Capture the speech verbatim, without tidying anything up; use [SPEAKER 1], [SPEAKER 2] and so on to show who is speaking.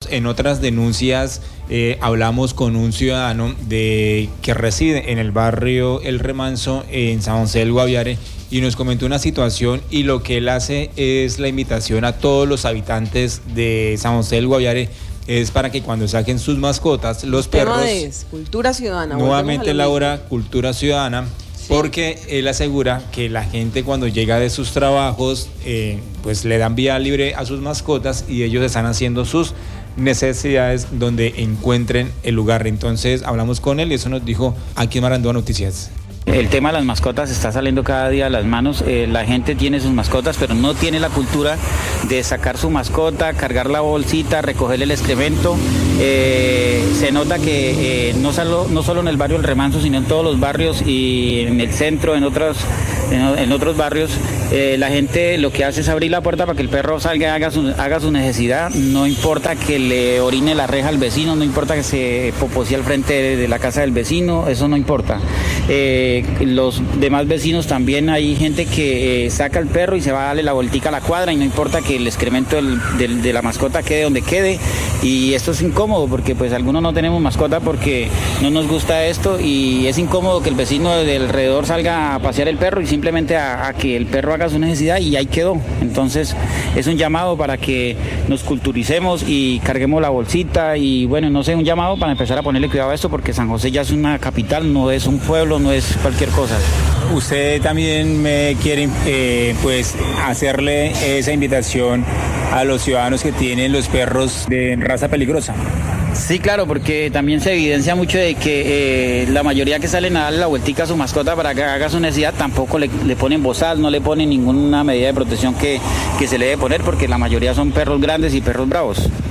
[SPEAKER 1] en otras denuncias, eh, hablamos con un ciudadano de que reside en el barrio El Remanso, en San José del Guaviare, y nos comentó una situación, y lo que él hace es la invitación a todos los habitantes de San José del Guaviare, es para que cuando saquen sus mascotas, los
[SPEAKER 2] El
[SPEAKER 1] perros...
[SPEAKER 2] tema es cultura ciudadana.
[SPEAKER 1] Nuevamente, Laura, cultura ciudadana, sí. Porque él asegura que la gente cuando llega de sus trabajos, eh, pues le dan vía libre a sus mascotas y ellos están haciendo sus necesidades donde encuentren el lugar. Entonces hablamos con él y eso nos dijo aquí en Marandoa Noticias.
[SPEAKER 3] El tema de las mascotas está saliendo cada día a las manos. Eh, la gente tiene sus mascotas, pero no tiene la cultura de sacar su mascota, cargar la bolsita, recoger el excremento. Eh, se nota que eh, no, solo, no solo en el barrio El Remanso, sino en todos los barrios y en el centro, en otros, en, en otros barrios, eh, la gente lo que hace es abrir la puerta para que el perro salga y haga su, haga su necesidad. No importa que le orine la reja al vecino, no importa que se poposee al frente de, de la casa del vecino, eso no importa. Eh, los demás vecinos también, hay gente que eh, saca el perro y se va a darle la vueltica a la cuadra y no importa que el excremento del, del, de la mascota quede donde quede, y esto es incómodo porque pues algunos no tenemos mascota porque no nos gusta esto, y es incómodo que el vecino de alrededor salga a pasear el perro y simplemente a, a que el perro haga su necesidad y ahí quedó. Entonces es un llamado para que nos culturicemos y carguemos la bolsita, y bueno, no sé, un llamado para empezar a ponerle cuidado a esto, porque San José ya es una capital, no es un pueblo, no es cualquier cosa.
[SPEAKER 1] Usted también me quiere eh, pues hacerle esa invitación a los ciudadanos que tienen los perros de raza peligrosa.
[SPEAKER 3] Sí, claro, porque también se evidencia mucho de que eh, la mayoría que salen a darle la vueltica a su mascota para que haga su necesidad tampoco le, le ponen bozal, no le ponen ninguna medida de protección que, que se le debe poner, porque la mayoría son perros grandes y perros bravos.